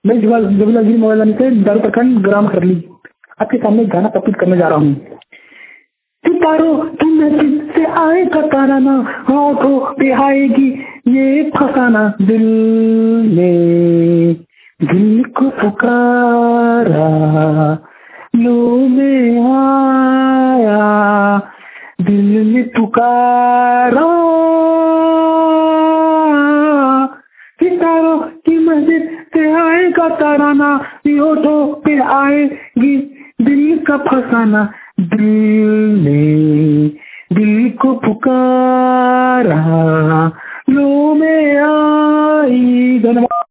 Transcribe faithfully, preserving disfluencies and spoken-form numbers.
मैं जबीलाल जी मोबाइल से दारू प्रखंड ग्राम खरली आपके सामने गाना प्रस्तुत करने जा रहा हूँ। सितारों की नजर से आएगा ताराना, आंखों पे आएगी ये फसाना, दिल ने दिल को पुकारा, लो में आया दिल ने पुकारा। सितारों की मस्जिद से आएगा ताराना, होठों पे आएगी दिल का फसाना, दिल ने दिल को पुकारा, लो में आई। धन्यवाद।